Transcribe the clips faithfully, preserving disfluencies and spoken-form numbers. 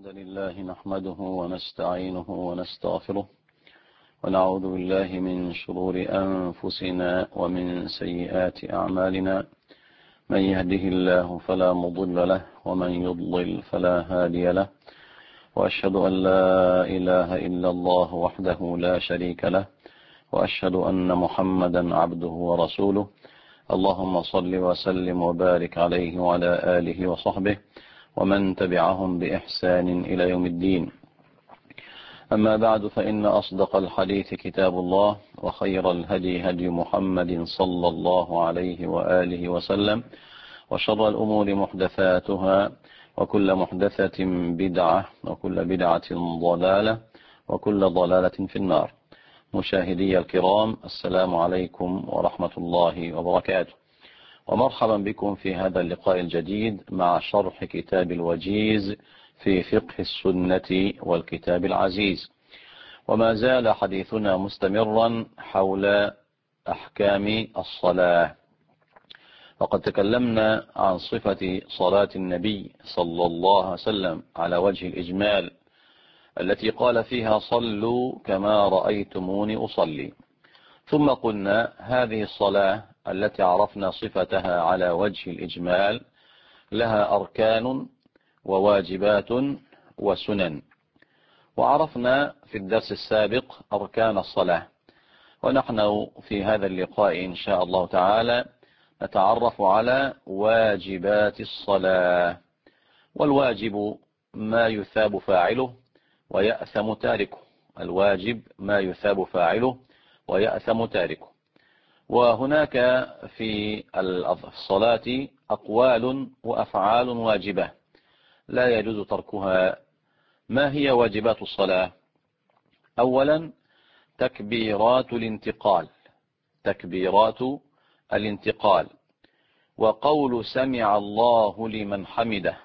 الحمد لله نحمده ونستعينه ونستغفره ونعوذ بالله من شرور أنفسنا ومن سيئات أعمالنا. من يهده الله فلا مضل له ومن يضلل فلا هادي له، وأشهد أن لا إله إلا الله وحده لا شريك له، وأشهد أن محمدا عبده ورسوله. اللهم صل وسلم وبارك عليه وعلى آله وصحبه ومن تبعهم بإحسان إلى يوم الدين. أما بعد، فإن أصدق الحديث كتاب الله، وخير الهدي هدي محمد صلى الله عليه وآله وسلم، وشر الأمور محدثاتها، وكل محدثة بدعة، وكل بدعة ضلالة، وكل ضلالة في النار. مشاهدي الكرام، السلام عليكم ورحمة الله وبركاته، ومرحبا بكم في هذا اللقاء الجديد مع شرح كتاب الوجيز في فقه السنة والكتاب العزيز. وما زال حديثنا مستمرا حول أحكام الصلاة، وقد تكلمنا عن صفة صلاة النبي صلى الله عليه وسلم على وجه الإجمال، التي قال فيها صلوا كما رأيتموني أصلي. ثم قلنا هذه الصلاة التي عرفنا صفتها على وجه الإجمال لها أركان وواجبات وسنن، وعرفنا في الدرس السابق أركان الصلاة، ونحن في هذا اللقاء إن شاء الله تعالى نتعرف على واجبات الصلاة. والواجب ما يثاب فاعله ويأثم تاركه، الواجب ما يثاب فاعله ويأثم تاركه. وهناك في الصلاة أقوال وأفعال واجبة لا يجوز تركها. ما هي واجبات الصلاة؟ أولا تكبيرات الانتقال، تكبيرات الانتقال، وقول سمع الله لمن حمده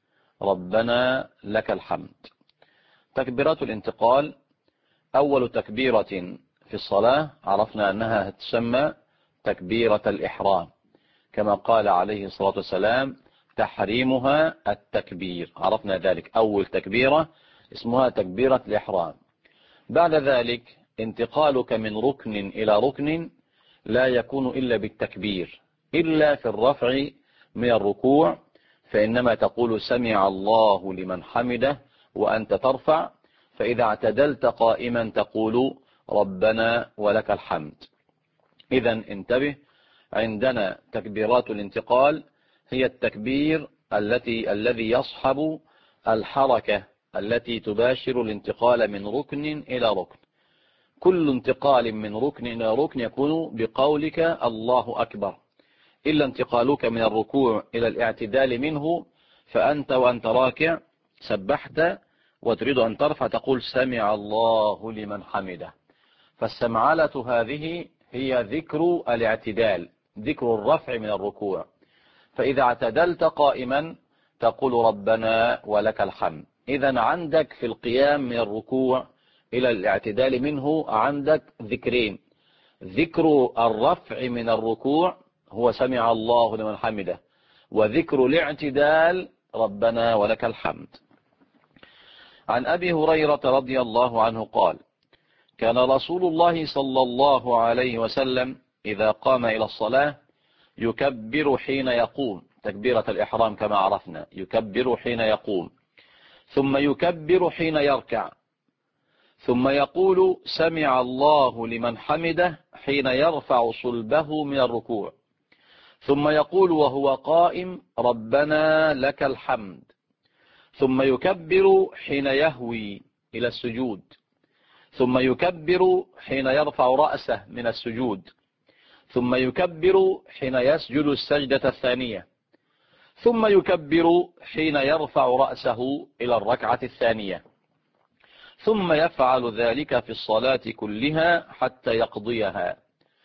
ربنا لك الحمد. تكبيرات الانتقال أول تكبيرة في الصلاة عرفنا أنها تسمى تكبيرة الإحرام، كما قال عليه الصلاة والسلام تحريمها التكبير، عرفنا ذلك. أول تكبيرة اسمها تكبيرة الإحرام. بعد ذلك انتقالك من ركن إلى ركن لا يكون إلا بالتكبير، إلا في الرفع من الركوع، فإنما تقول سمع الله لمن حمده وأنت ترفع، فإذا اعتدلت قائما تقول ربنا ولك الحمد. إذا انتبه، عندنا تكبيرات الانتقال هي التكبير التي الذي يصحب الحركة التي تباشر الانتقال من ركن إلى ركن. كل انتقال من ركن إلى ركن يكون بقولك الله أكبر، إلا انتقالك من الركوع إلى الاعتدال منه، فأنت وأنت راكع سبحت وتريد أن ترفع تقول سمع الله لمن حمده. فالسمعلة هذه هي ذكر الاعتدال، ذكر الرفع من الركوع. فإذا اعتدلت قائما تقول ربنا ولك الحمد. إذا عندك في القيام من الركوع إلى الاعتدال منه عندك ذكرين: ذكر الرفع من الركوع هو سمع الله لمن حمده، وذكر الاعتدال ربنا ولك الحمد. عن أبي هريرة رضي الله عنه قال: كان رسول الله صلى الله عليه وسلم إذا قام إلى الصلاة يكبر حين يقوم، تكبيرة الإحرام كما عرفنا، يكبر حين يقوم، ثم يكبر حين يركع، ثم يقول سمع الله لمن حمده حين يرفع صلبه من الركوع، ثم يقول وهو قائم ربنا لك الحمد، ثم يكبر حين يهوي إلى السجود، ثم يكبر حين يرفع رأسه من السجود، ثم يكبر حين يسجد السجدة الثانية، ثم يكبر حين يرفع رأسه إلى الركعة الثانية، ثم يفعل ذلك في الصلاة كلها حتى يقضيها،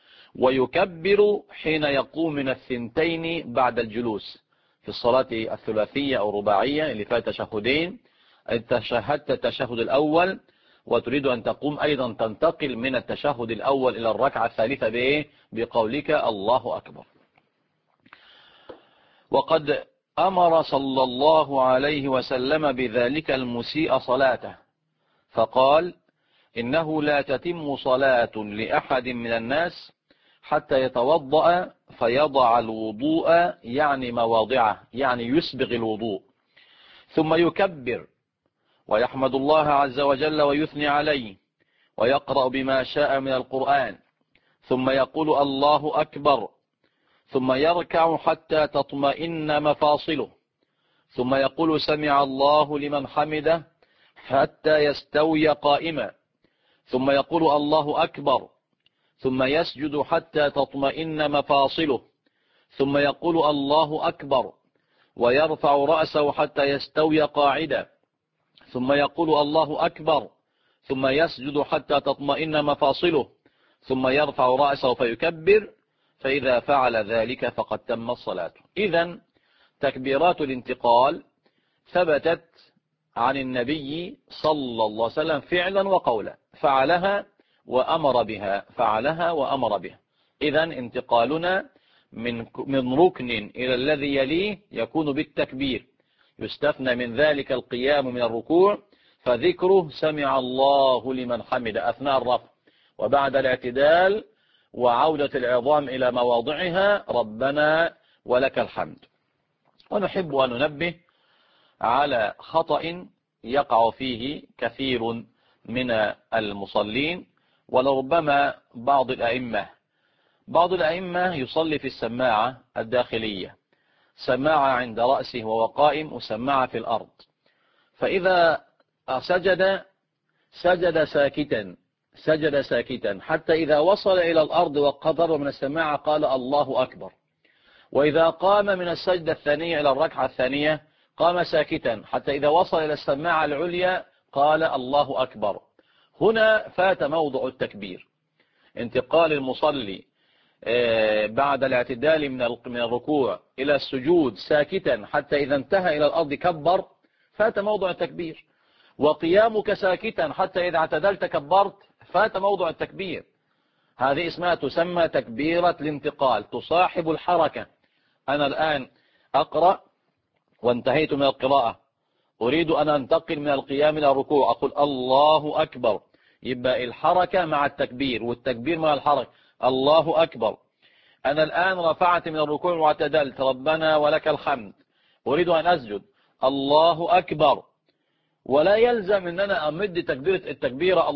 ويكبر حين يقوم من الثنتين بعد الجلوس. في الصلاة الثلاثية أو الرباعية اللي فيها تشهدين، أنت تشهدت التشهد الأول وتريد أن تقوم أيضا تنتقل من التشهد الأول إلى الركعة الثالثة بإيه؟ بقولك الله أكبر. وقد أمر صلى الله عليه وسلم بذلك المسيء صلاته، فقال: إنه لا تتم صلاة لأحد من الناس حتى يتوضأ فيضع الوضوء، يعني مواضعه، يعني يسبغ الوضوء، ثم يكبر ويحمد الله عز وجل ويثني عليه ويقرأ بما شاء من القرآن، ثم يقول الله أكبر، ثم يركع حتى تطمئن مفاصله، ثم يقول سمع الله لمن حمده حتى يستوي قائما، ثم يقول الله أكبر، ثم يسجد حتى تطمئن مفاصله، ثم يقول الله أكبر ويرفع رأسه حتى يستوي قاعدا، ثم يقول الله أكبر، ثم يسجد حتى تطمئن مفاصله، ثم يرفع رأسه فيكبر، فإذا فعل ذلك فقد تم الصلاة. إذن تكبيرات الانتقال ثبتت عن النبي صلى الله عليه وسلم فعلا وقولا، فعلها وأمر بها، فعلها وأمر بها. إذن انتقالنا من من ركن إلى الذي يليه يكون بالتكبير، يستثنى من ذلك القيام من الركوع، فذكره سمع الله لمن حمد أثناء الرفع، وبعد الاعتدال وعودة العظام إلى مواضعها ربنا ولك الحمد. ونحب أن ننبه على خطأ يقع فيه كثير من المصلين، ولربما بعض الأئمة بعض الأئمة يصلي في السماعة الداخلية، سماعة عند رأسه وهو قائم وسماعة في الأرض، فإذا سجد سجد ساكتا سجد ساكتا حتى إذا وصل إلى الأرض وقدر من السماعة قال الله أكبر، وإذا قام من السجدة الثانية إلى الركعة الثانية قام ساكتا حتى إذا وصل إلى السماعة العليا قال الله أكبر. هنا فات موضع التكبير. انتقال المصلي بعد الاعتدال من الركوع إلى السجود ساكتا حتى إذا انتهى إلى الأرض كبر، فات موضع التكبير. وقيامك ساكتا حتى إذا اعتدلت كبرت، فات موضع التكبير. هذه اسمها تسمى تكبيرة الانتقال، تصاحب الحركة. أنا الآن أقرأ وانتهيت من القراءة، أريد أن أنتقل من القيام إلى الركوع، أقول الله أكبر، يبقى الحركة مع التكبير والتكبير مع الحركة، الله أكبر. أنا الآن رفعت من الركوع واعتدلت، ربنا ولك الحمد، أريد أن أسجد، الله أكبر. ولا يلزم أن أنا أمد تكبيرة التكبيرة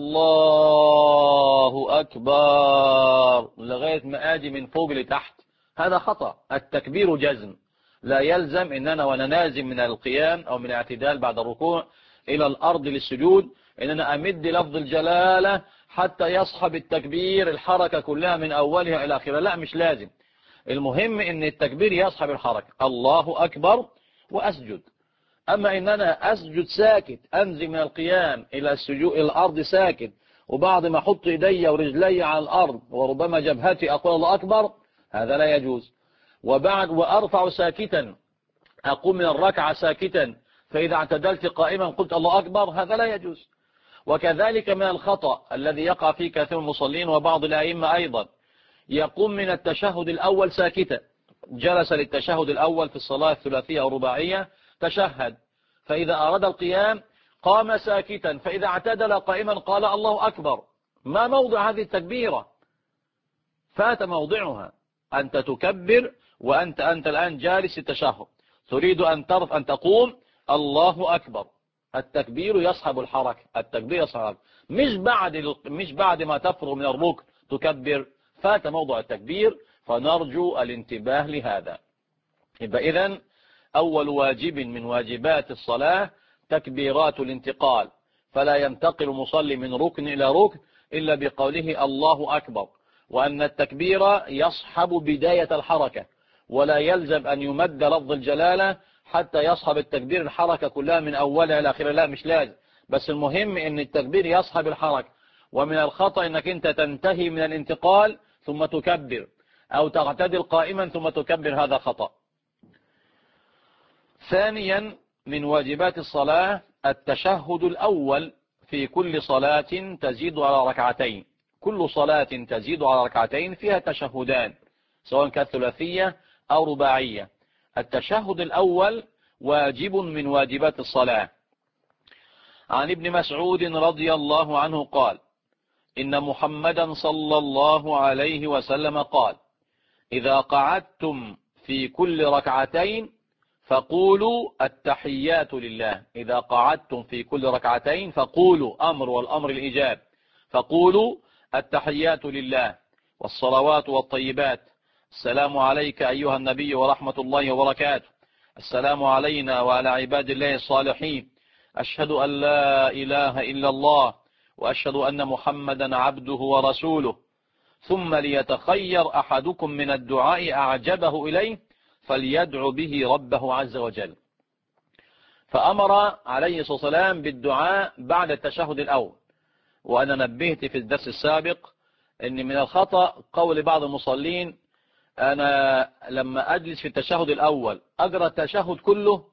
الله أكبر لغاية ما أجي من فوق لتحت، هذا خطأ. التكبير جزم، لا يلزم أن أنا وأنا نازم من القيام أو من الاعتدال بعد الركوع إلى الأرض للسجود أن أنا أمد لفظ الجلالة حتى يصحب التكبير الحركة كلها من أولها إلى آخرها، لا، مش لازم. المهم أن التكبير يصحب الحركة، الله أكبر وأسجد. أما إن أنا أسجد ساكت، أنزل من القيام إلى السجود إلى الأرض ساكت، وبعد ما أحط إيدي ورجلي على الأرض وربما جبهتي أقول الله أكبر، هذا لا يجوز. وبعد وأرفع ساكتا، أقوم من الركعة ساكتا، فإذا اعتدلت قائما قلت الله أكبر، هذا لا يجوز. وكذلك من الخطأ الذي يقع فيه كثير من المصلين وبعض الأئمة أيضا، يقوم من التشهد الأول ساكتا، جلس للتشهد الأول في الصلاة الثلاثية أو الرباعية، تشهد، فإذا أراد القيام قام ساكتا، فإذا اعتدل قائما قال الله أكبر. ما موضع هذه التكبيرة؟ فات موضعها. أنت تكبر وأنت أنت الآن جالس التشهد، تريد أن ترف أن تقوم، الله أكبر. التكبير يصحب الحركة، التكبير يصحب الحركة. مش بعد مش بعد ما تفرغ من الركن تكبر، فات موضع التكبير، فنرجو الانتباه لهذا. يبقى إذن أول واجب من واجبات الصلاة تكبيرات الانتقال، فلا ينتقل مصلي من ركن إلى ركن إلا بقوله الله أكبر، وأن التكبير يصحب بداية الحركة، ولا يلزم أن يمد لفظ الجلالة حتى يصحب التكبير الحركة كلها من أولها إلى آخرها، لا، مش لازم، بس المهم أن التكبير يصحب الحركة. ومن الخطأ أنك أنت تنتهي من الانتقال ثم تكبر، أو تعتدل قائما ثم تكبر، هذا خطأ. ثانيا من واجبات الصلاة التشهد الأول في كل صلاة تزيد على ركعتين. كل صلاة تزيد على ركعتين فيها تشهدان، سواء كانت ثلاثية أو رباعية. التشهد الأول واجب من واجبات الصلاة. عن ابن مسعود رضي الله عنه قال: إن محمدا صلى الله عليه وسلم قال: إذا قعدتم في كل ركعتين فقولوا التحيات لله. إذا قعدتم في كل ركعتين فقولوا، أمر والأمر الإيجاب، فقولوا التحيات لله والصلوات والطيبات. السلام عليك أيها النبي ورحمة الله وبركاته. السلام علينا وعلى عباد الله الصالحين. أشهد أن لا إله إلا الله وأشهد أن محمدا عبده ورسوله. ثم ليتخير أحدكم من الدعاء أعجبه إليه فليدعو به ربه عز وجل. فأمر عليه الصلاة والسلام بالدعاء بعد التشهد الأول. وأنا نبهت في الدرس السابق أن من الخطأ قول بعض المصلين: أنا لما أجلس في التشهد الأول أقرأ التشهد كله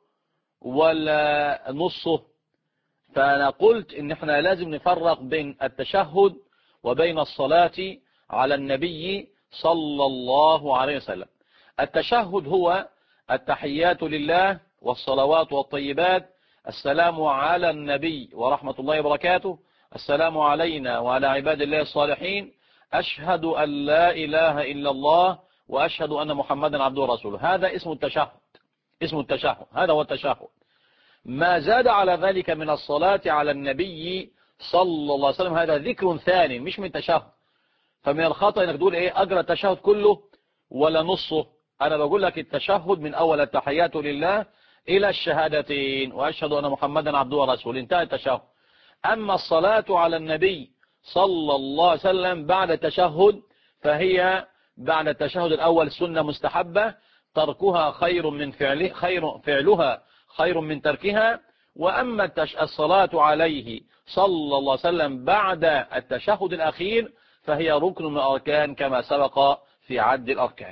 ولا نصه. فأنا قلت إن احنا لازم نفرق بين التشهد وبين الصلاة على النبي صلى الله عليه وسلم. التشهد هو التحيات لله والصلوات والطيبات. السلام على النبي ورحمة الله وبركاته. السلام علينا وعلى عباد الله الصالحين. أشهد أن لا إله إلا الله وأشهد أن محمدا عبده ورسوله. هذا اسم التشهد، اسم التشهد، هذا هو التشهد. ما زاد على ذلك من الصلاة على النبي صلى الله عليه وسلم هذا ذكر ثاني مش من التشهد. فمن الخطأ انك تقول ايه اقرأ التشهد كله ولا نصه. انا بقول لك التشهد من اول التحيات لله الى الشهادتين واشهد ان محمدا عبده ورسوله، انتهى التشهد. اما الصلاة على النبي صلى الله عليه وسلم بعد التشهد فهي بعد التشهد الاول سنة مستحبة، تركها خير من فعله، خير فعلها خير من تركها. واما الصلاة عليه صلى الله عليه وسلم بعد التشهد الاخير فهي ركن من الأركان كما سبق في عد الأركان.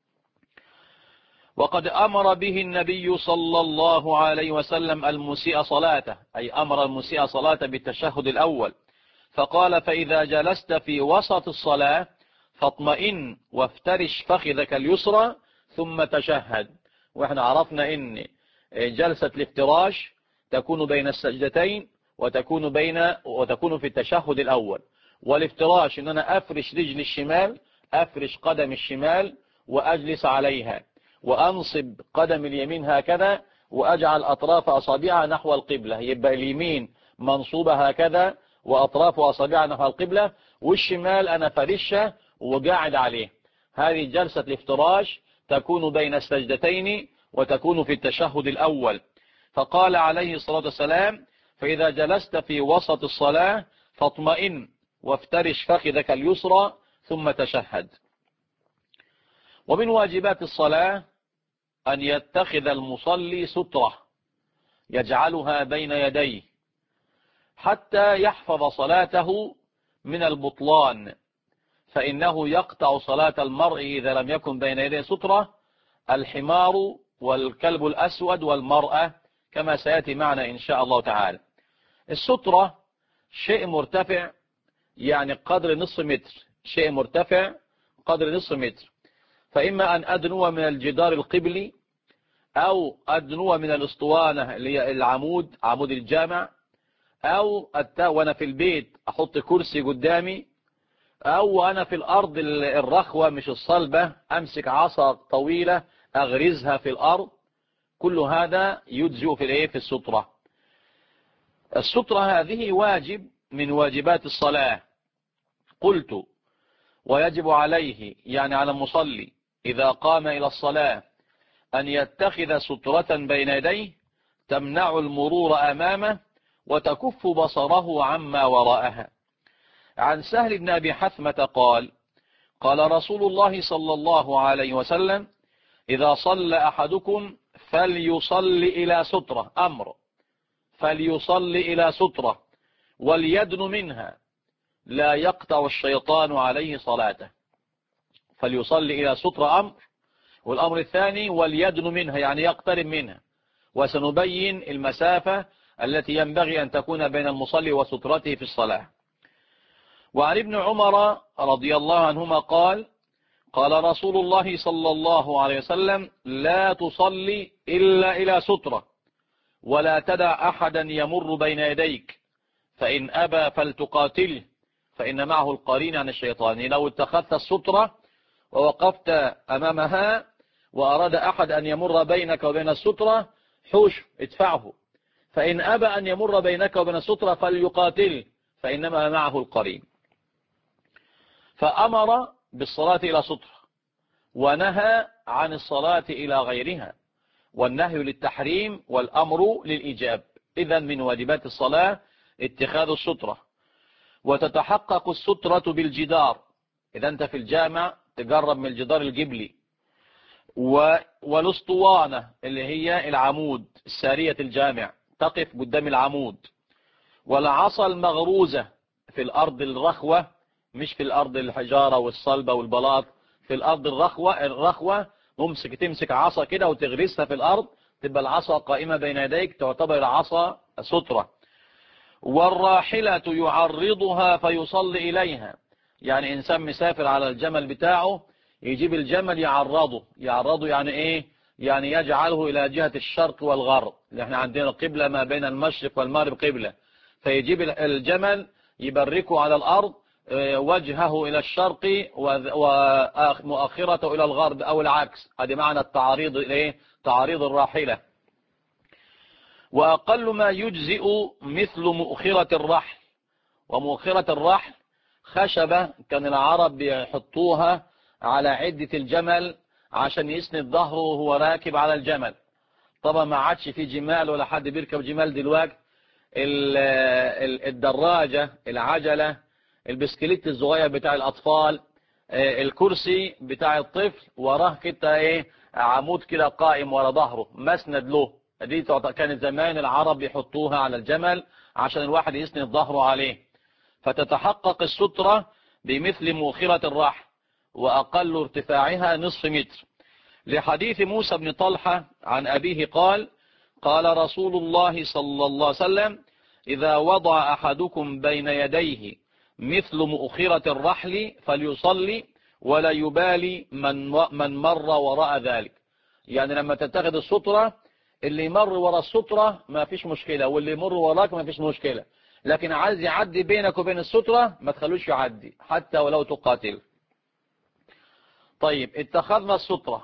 وقد أمر به النبي صلى الله عليه وسلم المسيء صلاته، أي أمر المسيء صلاته بالتشهد الأول، فقال: فإذا جلست في وسط الصلاة فاطمئن وافترش فخذك اليسرى ثم تشهد. وإحنا عرفنا إن جلسة الافتراش تكون بين السجدتين وتكون بين وتكون في التشهد الأول. والافتراش ان انا افرش رجل الشمال، افرش قدم الشمال واجلس عليها، وانصب قدم اليمين هكذا واجعل اطراف اصابعها نحو القبلة. يبقى اليمين منصوبة هكذا واطراف اصابعها نحو القبلة، والشمال انا فرشها وقاعد عليه. هذه جلسة الافتراش تكون بين السجدتين وتكون في التشهد الاول. فقال عليه الصلاة والسلام: فاذا جلست في وسط الصلاة فاطمئن وافترش فخذك اليسرى ثم تشهد. ومن واجبات الصلاة أن يتخذ المصلي سترة يجعلها بين يديه حتى يحفظ صلاته من البطلان، فإنه يقطع صلاة المرء إذا لم يكن بين يديه سترة، الحمار والكلب الأسود والمرأة، كما سيأتي معنا إن شاء الله تعالى. السترة شيء مرتفع، يعني قدر نصف متر، شيء مرتفع قدر نصف متر. فإما أن أدنو من الجدار القبلي أو أدنو من الأسطوانة اللي هي العمود، عمود الجامع، أو وأنا في البيت أحط كرسي قدامي، أو أنا في الأرض الرخوة مش الصلبة أمسك عصا طويلة أغرزها في الأرض. كل هذا يجزئ في الإيه في السترة. السترة هذه واجب من واجبات الصلاة. قلت: ويجب عليه، يعني على المصلي إذا قام إلى الصلاة، أن يتخذ سترة بين يديه تمنع المرور أمامه وتكف بصره عما وراءها. عن سهل بن أبي حثمة قال: قال رسول الله صلى الله عليه وسلم: إذا صلى أحدكم فليصل إلى سترة، أمر، فليصل إلى سترة وليدن منها لا يقطع الشيطان عليه صلاته. فليصل إلى سترة أمر، والأمر الثاني وليدن منها يعني يقترب منها، وسنبين المسافة التي ينبغي أن تكون بين المصلي وسترته في الصلاة. وعن ابن عمر رضي الله عنهما قال: قال رسول الله صلى الله عليه وسلم: لا تصلي إلا إلى سترة، ولا تدع أحدا يمر بين يديك، فإن أبى فلتقاتله، فإن معه القرين عن الشيطان. لو اتخذت السترة ووقفت أمامها وأراد أحد أن يمر بينك وبين السترة، حوش ادفعه، فإن أبى أن يمر بينك وبين السترة فليقاتل، فإنما معه القرين. فأمر بالصلاة إلى سترة، ونهى عن الصلاة إلى غيرها، والنهي للتحريم والأمر للإيجاب. إذن من واجبات الصلاة اتخاذ السترة. وتتحقق السترة بالجدار. إذا أنت في الجامع تقرب من الجدار الجبلي، والاسطوانة اللي هي العمود السارية الجامع، تقف قدام العمود. والعصا المغروزة في الأرض الرخوة، مش في الأرض الحجارة والصلبة والبلاط، في الأرض الرخوة الرخوة ممسك تمسك عصا كده وتغرسها في الأرض، تبقى العصا قائمة بين يديك، تعتبر عصا سترة. والراحلة يعرضها فيصلي إليها، يعني إنسان مسافر على الجمل بتاعه يجيب الجمل يعرضه. يعرضه يعني إيه؟ يعني يجعله إلى جهة الشرق والغرب، اللي احنا عندنا قبلة ما بين المشرق والمغرب قبلة، فيجيب الجمل يبركه على الأرض، وجهه إلى الشرق ومؤخرته إلى الغرب أو العكس. هذا معنى التعريض، إيه؟ تعريض الراحلة. وأقل ما يجزئ مثل مؤخرة الرحل. ومؤخرة الرحل خشبة كان العرب بيحطوها على عدة الجمل عشان يسند ظهره وهو راكب على الجمل. طبعا ما عادش في جمال ولا حد بيركب جمال دلوقتي. الدراجة، العجلة، البسكليت الصغير بتاع الأطفال، الكرسي بتاع الطفل وراه كده ايه عمود كده قائم ورا ظهره مسند له. دي كانت زمان العرب يحطوها على الجمل عشان الواحد يسند ظهره عليه. فتتحقق السترة بمثل مؤخرة الرحل، وأقل ارتفاعها نصف متر، لحديث موسى بن طلحة عن أبيه قال: قال رسول الله صلى الله عليه وسلم: إذا وضع أحدكم بين يديه مثل مؤخرة الرحل فليصلي ولا يبالي من من مر وراء ذلك. يعني لما تتخذ السترة، اللي يمر وراء السترة ما فيش مشكلة، واللي يمر وراك ما فيش مشكلة، لكن عايز يعدي بينك وبين السترة ما تخلوش يعدي حتى ولو تقاتل. طيب، اتخذنا السترة،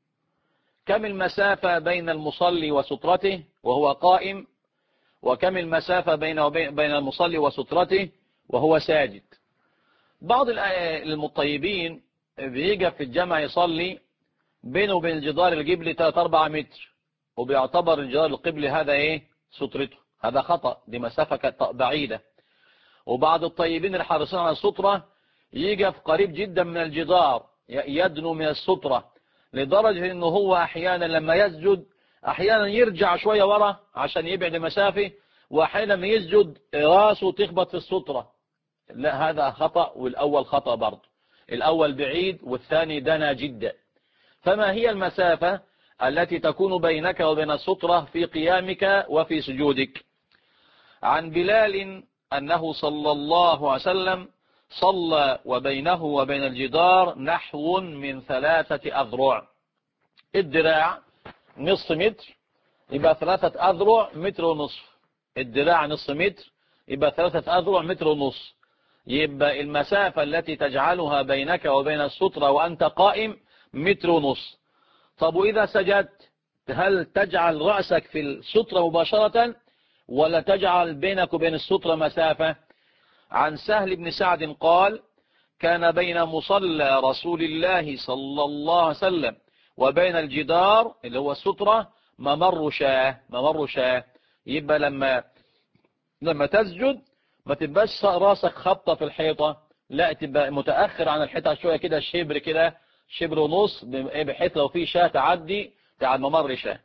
كم المسافة بين المصلي وسترته وهو قائم، وكم المسافة بين بين المصلي وسترته وهو ساجد؟ بعض المطيبين بيجي في الجامع يصلي بينه وبين الجدار القبلي ثلاثة أربعة متر، وبيعتبر الجدار القبلي هذا ايه سترته. هذا خطأ، دي مسافة بعيدة. وبعض الطيبين الحارسين على السترة يجي قريب جدا من الجدار، يدنو من السترة لدرجة انه هو احيانا لما يسجد احيانا يرجع شوية ورا عشان يبعد المسافة، واحيانا لما يسجد راسه تخبط في السترة. لا، هذا خطأ، والاول خطأ برضه. الاول بعيد والثاني دنا جدا. فما هي المسافة التي تكون بينك وبين السترة في قيامك وفي سجودك؟ عن بلال أنه صلى الله عليه وسلم صلى وبينه وبين الجدار نحو من ثلاثة أذرع. الدراع نصف متر، يبقى ثلاثة أذرع متر ونصف. الدراع نصف متر، يبقى ثلاثة أذرع متر ونصف. يبقى المسافة التي تجعلها بينك وبين السترة وأنت قائم متر ونصف. طب وإذا سجدت، هل تجعل رأسك في السترة مباشرة ولا تجعل بينك وبين السترة مسافة؟ عن سهل بن سعد قال: كان بين مصلى رسول الله صلى الله عليه وسلم وبين الجدار اللي هو السترة ممر شاه. ممر شاه، يبقى لما لما تسجد ما تبقاش راسك خبطة في الحيطة، لا، تبقى متأخر عن الحيطة شوية كده، شبر كده، شبر ونص، بحيث لو في شاه تعدي تعد ممر شاه.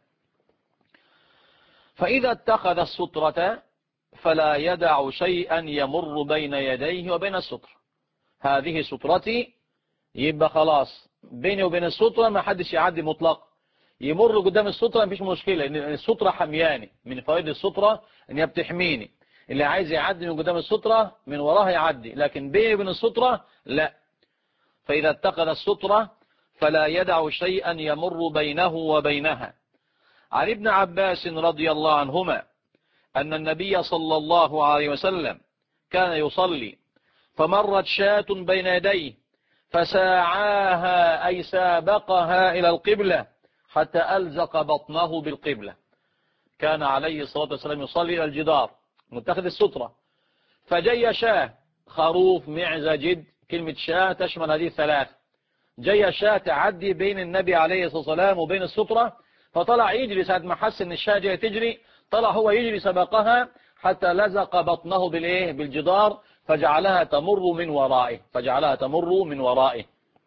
فإذا اتخذ السترة فلا يدع شيئا يمر بين يديه وبين السترة. هذه سترتي، يبقى خلاص بيني وبين السترة ما حدش يعدي مطلق. يمر قدام السترة مفيش مشكلة، لأن السترة حمياني. من فوائد السترة ان هي بتحميني. اللي عايز يعدي من قدام السترة من وراها يعدي، لكن بيني وبين السترة لا. فإذا اتخذ السترة فلا يدع شيئا يمر بينه وبينها. عن ابن عباس رضي الله عنهما أن النبي صلى الله عليه وسلم كان يصلي فمرت شاة بين يديه فساعاها أي سابقها إلى القبلة حتى ألزق بطنه بالقبلة. كان عليه الصلاة والسلام يصلي إلى الجدار متخذ السترة، فجي شاة، خروف، معزة، جد، كلمة شاة تشمل هذه الثلاث. جي شاة تعدي بين النبي عليه الصلاة والسلام وبين السترة، فطلع يجري ساعة ما حس ان الشاة جاية تجري، طلع هو يجري سبقها حتى لزق بطنه بالايه بالجدار فجعلها تمر من ورائه فجعلها تمر من ورائه.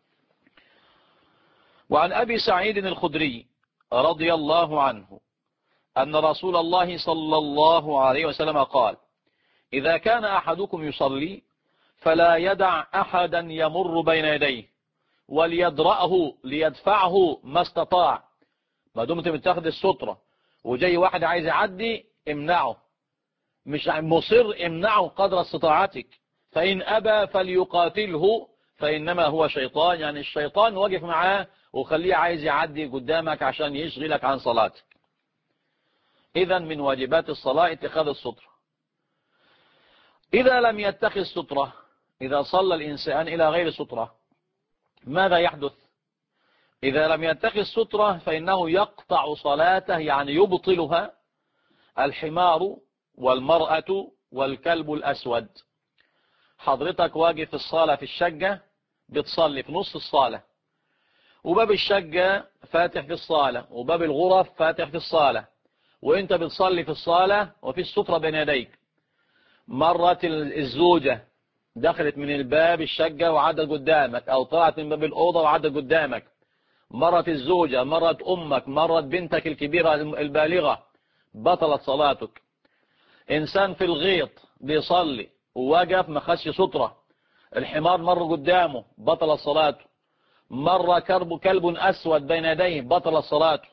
وعن أبي سعيد الخدري رضي الله عنه أن رسول الله صلى الله عليه وسلم قال: إذا كان أحدكم يصلي فلا يدع أحدا يمر بين يديه وليدرأه ليدفعه ما استطاع. ما دمت متاخد السترة وجاي واحد عايز يعدي امنعه، مش مصر امنعه قدر استطاعتك، فإن أبى فليقاتله فإنما هو شيطان، يعني الشيطان واقف معاه وخليه عايز يعدي قدامك عشان يشغلك عن صلاتك. إذا من واجبات الصلاة اتخاذ السترة. إذا لم يتخذ سترة، إذا صلى الإنسان إلى غير سترة ماذا يحدث؟ إذا لم يتخذ سترة فإنه يقطع صلاته، يعني يبطلها الحمار والمرأة والكلب الأسود. حضرتك واقف في الصالة في الشقة بتصلي في نص الصالة، وباب الشقة فاتح في الصالة وباب الغرف فاتح في الصالة، وانت بتصلي في الصالة وفي السترة بين يديك. مرت الزوجة دخلت من الباب الشقة وعدت قدامك، او طلعت من باب الأوضة وعدت قدامك. مرت الزوجة، مرت أمك، مرت بنتك الكبيرة البالغة، بطلت صلاتك. إنسان في الغيط بيصلي ووقف ما خدش سترة، الحمار مر قدامه بطلت صلاته. مر كرب كلب أسود بين يديه بطلت صلاته.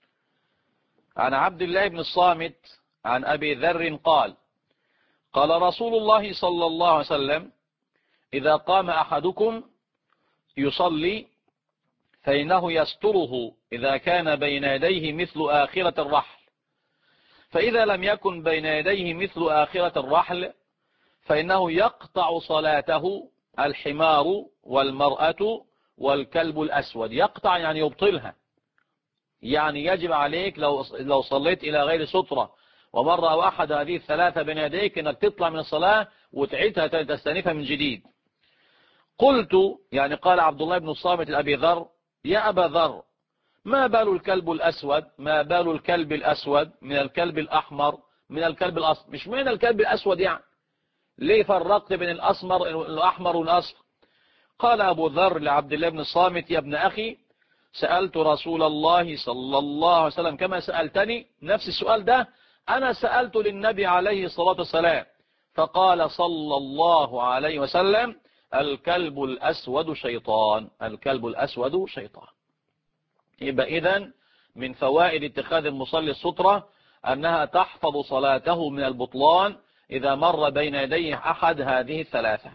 عن عبد الله بن الصامت عن أبي ذر قال: قال رسول الله صلى الله عليه وسلم: إذا قام أحدكم يصلي فإنه يستره إذا كان بين يديه مثل آخرة الرحل، فإذا لم يكن بين يديه مثل آخرة الرحل فإنه يقطع صلاته الحمار والمرأة والكلب الأسود. يقطع يعني يبطلها، يعني يجب عليك لو لو صليت إلى غير سترة ومر أو أحد هذه الثلاثة بين يديك أنك تطلع من الصلاة وتعيدها تستنفها من جديد. قلت، يعني قال عبد الله بن الصامت لأبي ذر: يا أبا ذر، ما بال الكلب الأسود؟ ما بال الكلب الأسود من الكلب الأحمر من الكلب الأصفر؟ مش معنى الكلب الأسود يعني ليه فرقت بين الأسمر الأحمر والأصفر؟ قال أبو ذر لعبد الله بن الصامت: يا ابن أخي، سألت رسول الله صلى الله عليه وسلم كما سألتني، نفس السؤال ده أنا سألت للنبي عليه الصلاة والسلام، فقال صلى الله عليه وسلم: الكلب الأسود شيطان. الكلب الأسود شيطان. يبقى إذن من فوائد اتخاذ المصلي السترة أنها تحفظ صلاته من البطلان إذا مر بين يديه أحد هذه الثلاثة.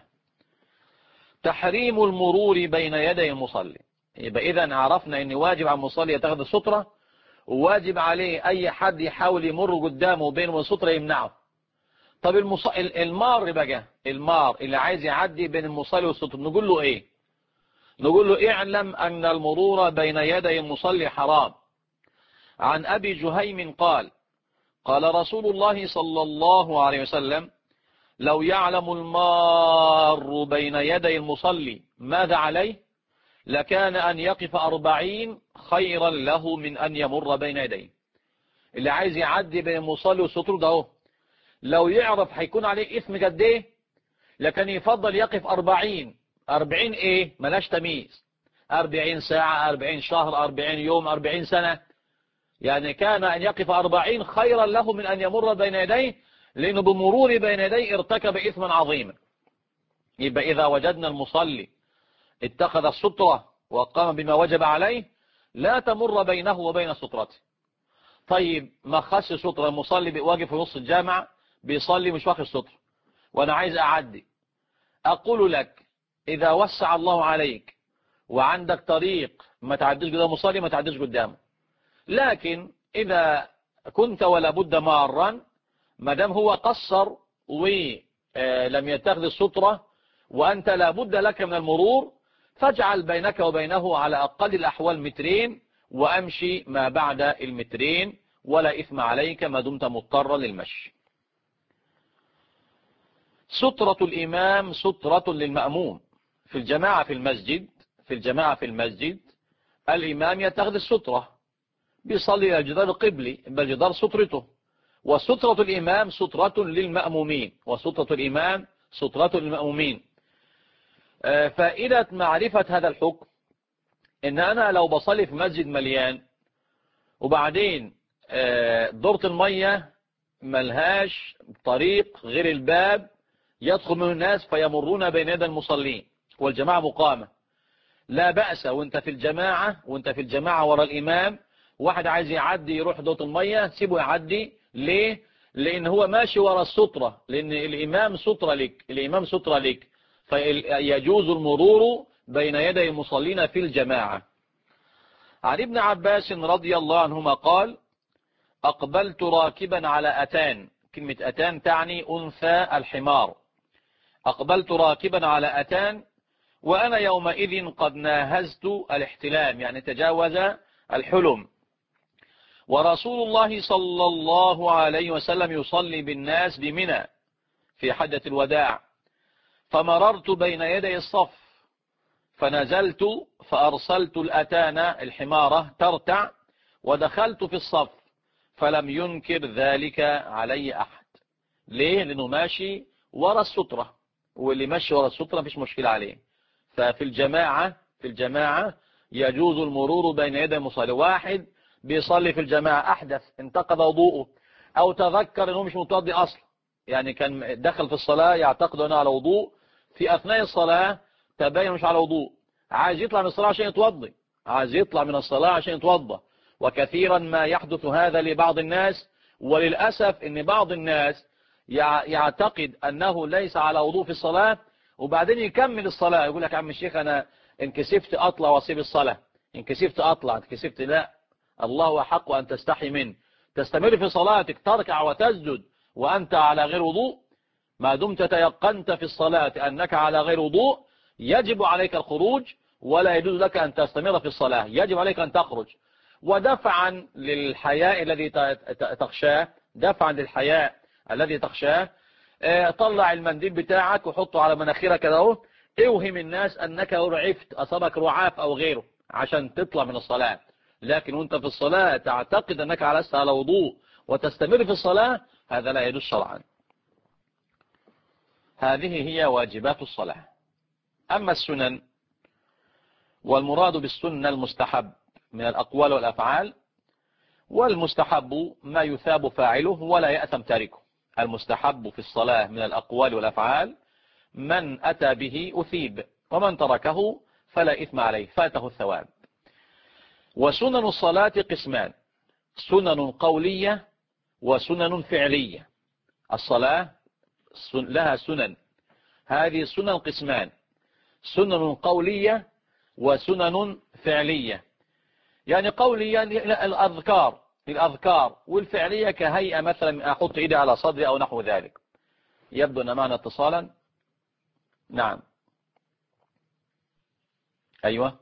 تحريم المرور بين يدي المصلي. يبقى إذن عرفنا أن واجب على المصلي يتخذ السترة، وواجب عليه أي حد يحاول يمر قدامه بين السترة يمنعه. طب المص... المار بقى، المار اللي عايز يعدي بين المصلي والسترة نقول له إيه؟ نقول له: اعلم أن المرور بين يدي المصلي حرام. عن أبي جهيم قال: قال رسول الله صلى الله عليه وسلم: لو يعلم المار بين يدي المصلي ماذا عليه لكان أن يقف أربعين خيرا له من أن يمر بين يديه. اللي عايز يعدي بين المصلي والستر ده هو لو يعرف هيكون عليه إثم قد إيه لكن يفضل يقف أربعين. أربعين إيه؟ ملاش تمييز، أربعين ساعة، أربعين شهر، أربعين يوم، أربعين سنة. يعني كان أن يقف أربعين خيرا له من أن يمر بين يديه، لأنه بمرور بين يديه ارتكب إثما عظيما. يبقى إذا وجدنا المصلي اتخذ السترة وقام بما وجب عليه لا تمر بينه وبين سترته. طيب ما خش سترة، المصلي واقف في نص الجامع بيصلي مش واخد سترة وأنا عايز أعدي، أقول لك إذا وسع الله عليك وعندك طريق ما تعديش قدام مصلي ما تعديش قدامه. لكن إذا كنت ولا بد مارا، ما دام هو قصر ولم يتخذ السترة وأنت لا بد لك من المرور، فاجعل بينك وبينه على أقل الأحوال مترين، وأمشي ما بعد المترين ولا إثم عليك ما دمت مضطرا للمشي. سترة الإمام سترة للمأموم. في الجماعة في المسجد في الجماعة في المسجد الإمام يتخذ السترة، بيصلي إلى الجدار القبلي، بالجدار سترته، وسترة الإمام سترة للمأمومين وسترة الإمام سترة للمأمومين. فائدة معرفة هذا الحكم إن أنا لو بصلي في مسجد مليان وبعدين دورة المية ملهاش طريق غير الباب يدخل منه الناس فيمرون بين يدي المصلين والجماعة مقامة، لا بأس وانت في الجماعة وانت في الجماعة ورا الإمام واحد عايز يعدي يروح دورة المية سيبه يعدي. ليه؟ لأن هو ماشي ورا السترة، لأن الإمام سترة لك الإمام سترة لك فيجوز المرور بين يدي المصلين في الجماعة. عن ابن عباس رضي الله عنهما قال: أقبلت راكبا على أتان. كلمة أتان تعني أنثى الحمار. أقبلت راكبا على أتان وأنا يومئذ قد ناهزت الاحتلام، يعني تجاوز الحلم، ورسول الله صلى الله عليه وسلم يصلي بالناس بمنى في حجة الوداع، فمررت بين يدي الصف فنزلت فأرسلت الأتان الحمارة ترتع ودخلت في الصف فلم ينكر ذلك علي أحد. ليه؟ لأنه ماشي ورا السترة، واللي ماشي ورا السترة مفيش مشكلة عليه. ففي الجماعة في الجماعة يجوز المرور بين يدي المصلي. واحد بيصلي في الجماعة أحدث انتقض وضوءه أو تذكر أنه مش متوضي أصلا، يعني كان دخل في الصلاة يعتقد أنه على وضوء، في أثناء الصلاة تبين مش على وضوء، عايز يطلع من الصلاة عشان يتوضي عايز يطلع من الصلاة عشان يتوضى. وكثيرا ما يحدث هذا لبعض الناس، وللأسف أن بعض الناس يعتقد أنه ليس على وضوء في الصلاة وبعدين يكمل الصلاة، يقول لك عم الشيخ أنا انكسفت أطلع وأسيب الصلاة، انكسفت أطلع انكسفت لا، الله حق أن تستحي منه، تستمر في صلاتك تركع وتسجد وأنت على غير وضوء. ما دمت تيقنت في الصلاة أنك على غير وضوء يجب عليك الخروج، ولا يجوز لك أن تستمر في الصلاة، يجب عليك أن تخرج. ودفعا للحياء الذي تخشاه دفعا للحياء الذي تخشاه طلع المنديل بتاعك وحطه على مناخيرك كده اهو، اوهم الناس أنك رعفت أصابك رعاف أو غيره عشان تطلع من الصلاة. لكن وانت في الصلاة تعتقد أنك لست على وضوء وتستمر في الصلاة، هذا لا يجوز شرعا. هذه هي واجبات الصلاة. أما السنن، والمراد بالسنة المستحب من الأقوال والأفعال، والمستحب ما يثاب فاعله ولا يأثم تاركه. المستحب في الصلاة من الأقوال والأفعال من أتى به أثيب، ومن تركه فلا إثم عليه فاته الثواب. وسنن الصلاة قسمان: سنن قولية وسنن فعلية. الصلاة لها سنن، هذه السنن قسمان: سنن قولية وسنن فعلية. يعني قولية الأذكار الأذكار والفعلية كهيئة مثلا أحط إيدي على صدري أو نحو ذلك. يبدو أن معنا اتصالا. نعم أيوة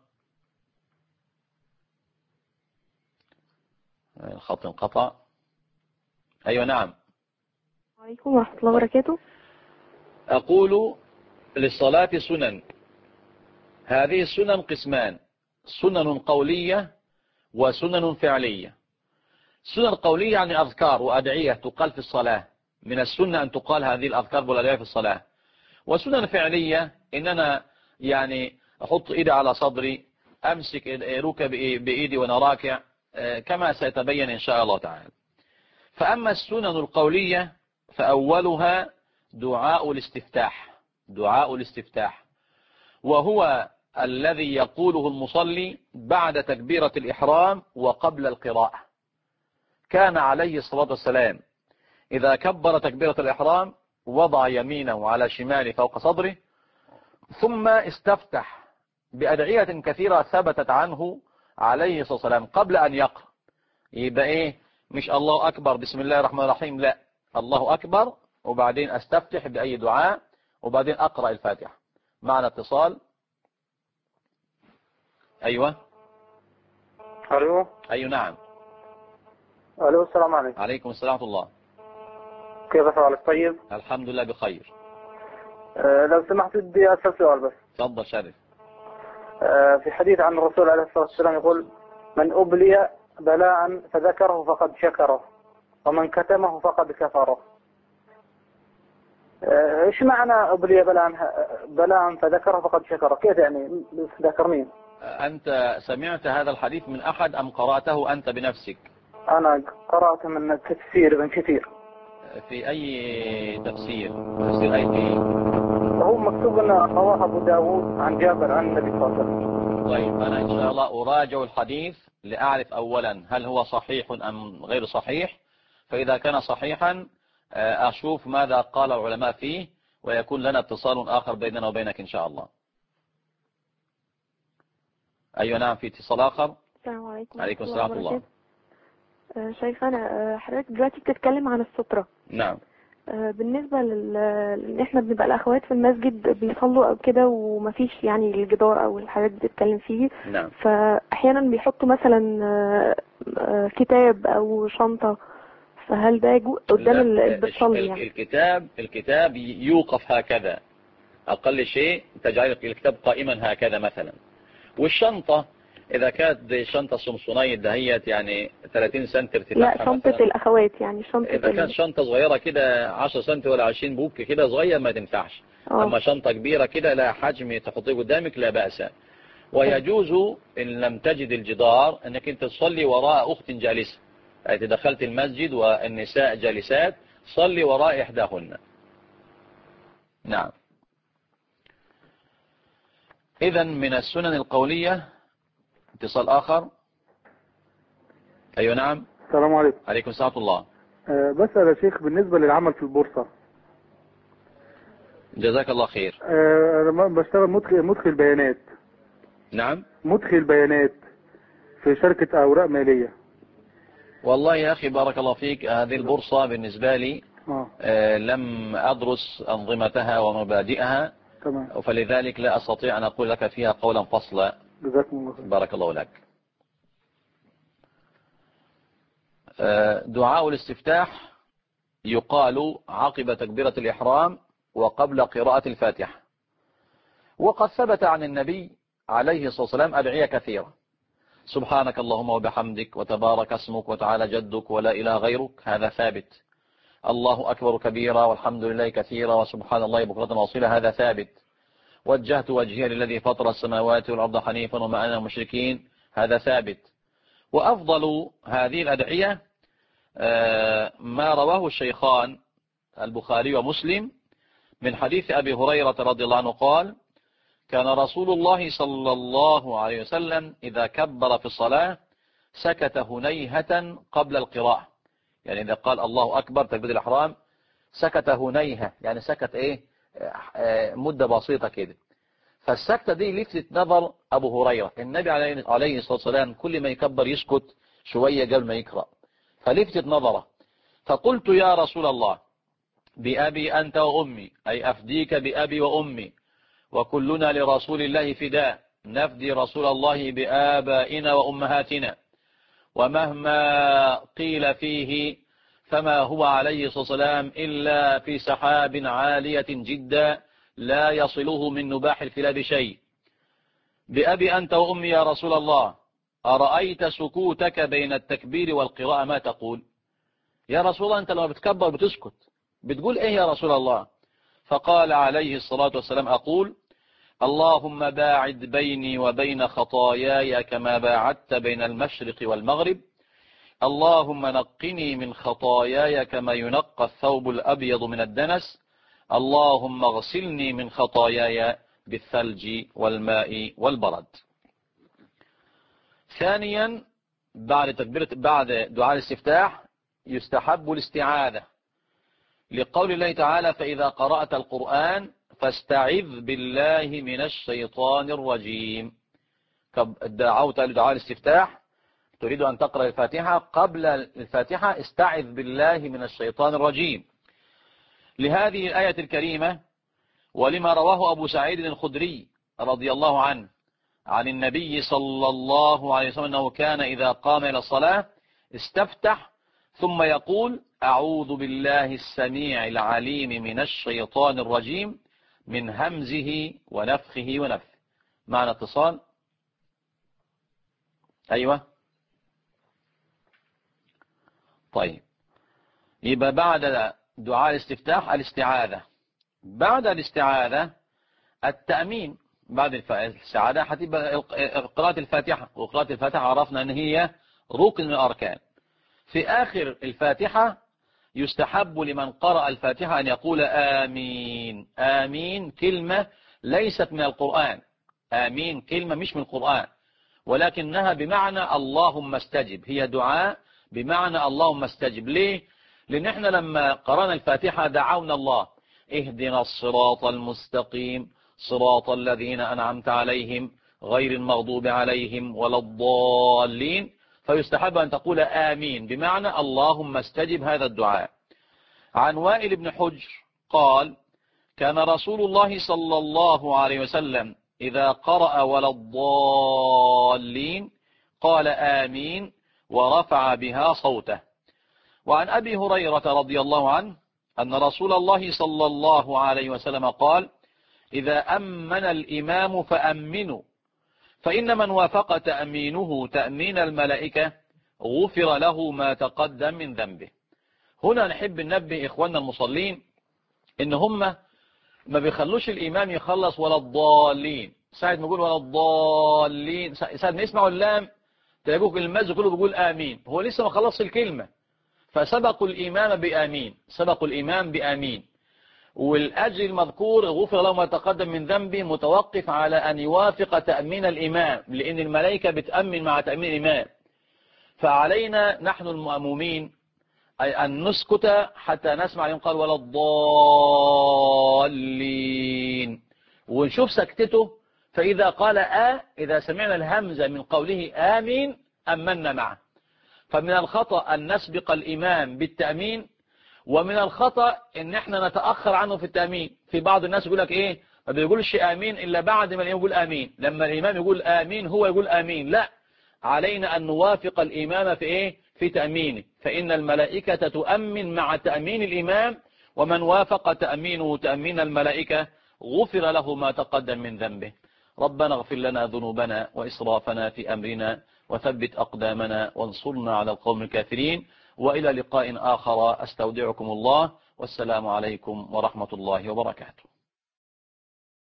الخط انقطع. أيوة نعم. عليكم ورحمة الله وبركاته. أقول للصلاة سنن، هذه السنن قسمان: سنن قولية وسنن فعلية. سنن قولية يعني أذكار وأدعية تقال في الصلاة، من السنة أن تقال هذه الأذكار والأدعية في الصلاة. وسنن فعلية إن أنا يعني أحط إيدي على صدري، أمسك ركبي بإيدي وأنا راكع كما سيتبين إن شاء الله تعالى. فأما السنن القولية فأولها دعاء الاستفتاح دعاء الاستفتاح وهو الذي يقوله المصلي بعد تكبيرة الإحرام وقبل القراءة. كان عليه الصلاة والسلام إذا كبر تكبيرة الإحرام وضع يمينه على شماله فوق صدره ثم استفتح بأدعية كثيرة ثبتت عنه عليه الصلاة والسلام قبل أن يقرأ. يبقى إيه؟ مش الله أكبر بسم الله الرحمن الرحيم، لا، الله أكبر وبعدين أستفتح بأي دعاء وبعدين أقرأ الفاتحة. معنا اتصال. أيوة. الو. أيوة نعم. الو السلام عليكم. عليكم السلام ورحمة الله. كيف حالك؟ طيب الحمد لله بخير. أه لو سمحت بدي اسال سؤال بس. تفضل شرف. أه في حديث عن الرسول عليه الصلاه والسلام يقول: من ابلي بلاء فذكره فقد شكره ومن كتمه فقد كفره. أه ايش معنى ابلي بلاء بلاء فذكره فقد شكره؟ كيف يعني؟ ذكرني. أنت سمعت هذا الحديث من أحد أم قرأته أنت بنفسك؟ انا قرات من تفسير ابن كثير. في أي تفسير؟ تفسير أي شيء؟ هو مكتوب أن رواه أبو داود عن جابر عن النبي صلى الله عليه وسلم. طيب أنا إن شاء الله أراجع الحديث لأعرف أولا هل هو صحيح أم غير صحيح، فإذا كان صحيحا أشوف ماذا قال العلماء فيه ويكون لنا اتصال آخر بيننا وبينك إن شاء الله. أيوة نعم، في اتصال آخر. السلام عليكم. عليكم السلام ورحمة الله. شايفانا حضرتك دلوقتي بتتكلم عن السترة. نعم. بالنسبة لل ان احنا بنبقى الاخوات في المسجد بيصلوا او كده ومفيش يعني الجدار او الحاجات دي بتتكلم فيه. نعم. فاحيانا بيحطوا مثلا كتاب او شنطة، فهل ده يجوز قدام اللي بتصلي يعني؟ الكتاب الكتاب يوقف هكذا، اقل شيء تجعل الكتاب قائما هكذا مثلا. والشنطة إذا كانت شنطة سمسونية دهيت يعني ثلاثين سنتي ارتفاعها، لا شنطة الأخوات يعني شنطة إذا كانت شنطة صغيرة كده عشرة سنتي ولا عشرين بوك كده صغير ما تنفعش. أوه. أما شنطة كبيرة كده لا حجم تحطيه قدامك لا بأس. ويجوز إن لم تجد الجدار أنك أنت تصلي وراء أخت جالسة، يعني دخلت المسجد والنساء جالسات صلي وراء إحداهن. نعم. إذا من السنن القولية. اتصال آخر. أيوة نعم. السلام عليكم. عليكم السلام ورحمة الله. أه بسأل يا شيخ بالنسبة للعمل في البورصة. جزاك الله خير. أه أنا بشتغل مدخل, مدخل بيانات. نعم. مدخل بيانات في شركة أوراق مالية. والله يا أخي بارك الله فيك، هذه البورصة بالنسبة لي آه. آه لم أدرس أنظمتها ومبادئها. تمام. فلذلك لا أستطيع أن أقول لك فيها قولا فصلا. جزاكم الله خير. بارك الله لك. دعاء الاستفتاح يقال عقب تكبيرة الإحرام وقبل قراءة الفاتحة. وقد ثبت عن النبي عليه الصلاة والسلام أدعية كثيرة: سبحانك اللهم وبحمدك وتبارك اسمك وتعالى جدك ولا إله غيرك، هذا ثابت. الله أكبر كبيرا والحمد لله كثيرا وسبحان الله بكرة وأصيلا، هذا ثابت. وجهت وجهي للذي فطر السماوات والأرض حنيفا وما أنا مشركين، هذا ثابت. وأفضل هذه الأدعية ما رواه الشيخان البخاري ومسلم من حديث أبي هريرة رضي الله عنه قال: كان رسول الله صلى الله عليه وسلم إذا كبر في الصلاة سكت هنيهة قبل القراءة. يعني إذا قال الله أكبر تكبير الإحرام سكت هنيهة، يعني سكت إيه مدة بسيطة كده. فالسكتة دي لفتت نظر أبو هريرة. النبي عليه الصلاة والسلام كل ما يكبر يسكت شوية قبل ما يقرأ، فلفتت نظره. فقلت يا رسول الله بأبي أنت وأمي، أي أفديك بأبي وأمي، وكلنا لرسول الله فداء، نفدي رسول الله بآبائنا وأمهاتنا، ومهما قيل فيه فما هو عليه الصلاة والسلام إلا في سحاب عالية جدا لا يصله من نباح الكلاب شيء. بأبي أنت وأمي يا رسول الله، أرأيت سكوتك بين التكبير والقراءة ما تقول؟ يا رسول الله أنت لما بتكبر بتسكت، بتقول إيه يا رسول الله؟ فقال عليه الصلاة والسلام: أقول اللهم باعد بيني وبين خطاياي كما باعدت بين المشرق والمغرب، اللهم نقني من خطاياي كما ينقى الثوب الأبيض من الدنس، اللهم اغسلني من خطاياي بالثلج والماء والبرد. ثانيا بعد تكبيرة بعد دعاء الاستفتاح يستحب الاستعاذة، لقول الله تعالى: فإذا قرأت القرآن فاستعذ بالله من الشيطان الرجيم. دعوت لدعاء الاستفتاح، تريد أن تقرأ الفاتحة، قبل الفاتحة استعذ بالله من الشيطان الرجيم لهذه الآية الكريمة، ولما رواه أبو سعيد الخدري رضي الله عنه عن النبي صلى الله عليه وسلم أنه كان إذا قام إلى الصلاة استفتح ثم يقول أعوذ بالله السميع العليم من الشيطان الرجيم من همزه ونفخه ونفثه. معنى اتصال. أيوة. طيب، يبقى بعد دعاء الاستفتاح الاستعاذة، بعد الاستعاذة التأمين، بعد الاستعاذة هتبقى قراءة الفاتحة، وقراءة الفاتحة عرفنا أن هي ركن من الأركان. في آخر الفاتحة يستحب لمن قرأ الفاتحة أن يقول آمين. آمين كلمة ليست من القرآن، آمين كلمة مش من القرآن، ولكنها بمعنى اللهم استجب، هي دعاء بمعنى اللهم استجب. ليه؟ لأن احنا لما قرأنا الفاتحة دعونا الله اهدنا الصراط المستقيم صراط الذين أنعمت عليهم غير المغضوب عليهم ولا الضالين، فيستحب أن تقول آمين بمعنى اللهم استجب هذا الدعاء. عن وائل بن حجر قال كان رسول الله صلى الله عليه وسلم إذا قرأ ولا الضالين قال آمين ورفع بها صوته. وعن أبي هريرة رضي الله عنه أن رسول الله صلى الله عليه وسلم قال إذا أمن الإمام فأمنوا فإن من وافق تأمينه تأمين الملائكة غفر له ما تقدم من ذنبه. هنا نحب ننبه إخواننا المصلين إن هم ما بيخلوش الإمام يخلص ولا الضالين، ساعة ما يقول ولا الضالين ساعة ما يسمعوا اللام تلاقوه المسجد كله بيقول آمين، هو لسه ما خلصش الكلمة، فسبقوا الإمام بآمين، سبقوا الإمام بآمين. والأجر المذكور غفر له ما تقدم من ذنبه متوقف على أن يوافق تأمين الإمام، لأن الملائكة بتأمن مع تأمين الإمام. فعلينا نحن المأمومين أي أن نسكت حتى نسمع الإمام قال ولا الضالين ونشوف سكتته، فإذا قال آ إذا سمعنا الهمزة من قوله آمين أمنا معه. فمن الخطأ أن نسبق الإمام بالتأمين، ومن الخطأ ان احنا نتأخر عنه في التأمين. في بعض الناس يقول لك ايه ما بيقولش آمين إلا بعد ما الإمام يقول آمين، لما الإمام يقول آمين هو يقول آمين. لا، علينا أن نوافق الإمام في ايه في تأمينه، فإن الملائكة تؤمن مع تأمين الإمام، ومن وافق تأمينه تأمين الملائكة غفر له ما تقدم من ذنبه. ربنا اغفر لنا ذنوبنا وإسرافنا في أمرنا وثبت أقدامنا وانصرنا على القوم الكافرين. وإلى لقاء آخر أستودعكم الله، والسلام عليكم ورحمة الله وبركاته.